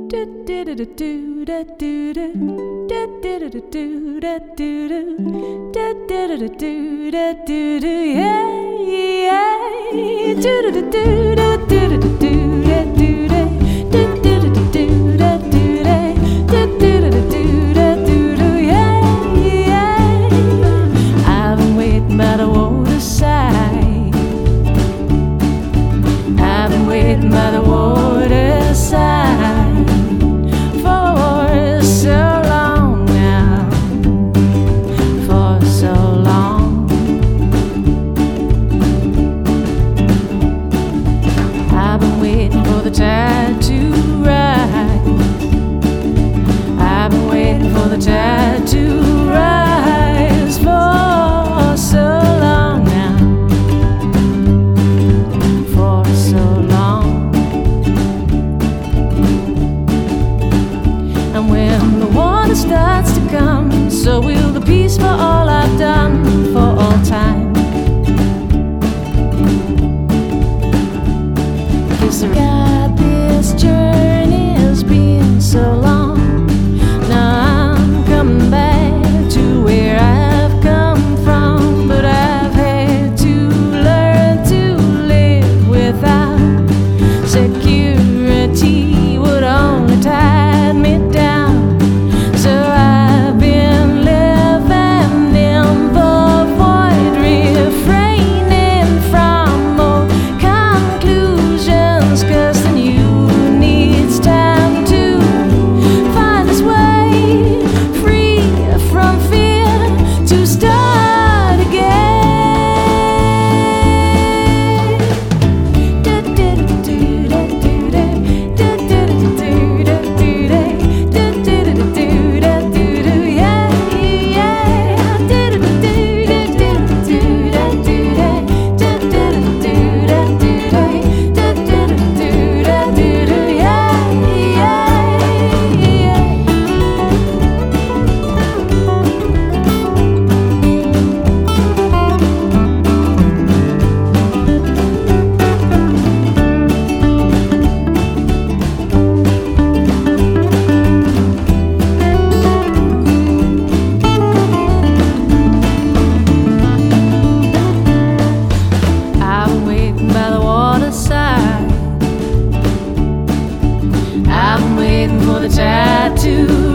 By the waterside for so long now, for so long. I've been waiting for the tide to rise. I've been waiting for the tide to rise for so long now, for so long. And when the water starts to come, so will the peace for all I've done for all time. 'Cause God, this journey has been so long. Now I'm coming back to where I've come from, but I've had to learn to live without security. Would only tie me down. So I've been living in the void, refraining from more conclusions, 'cause the new needs time to find its way, free from fear, to start again. By the waterside, I'm waiting for the tide to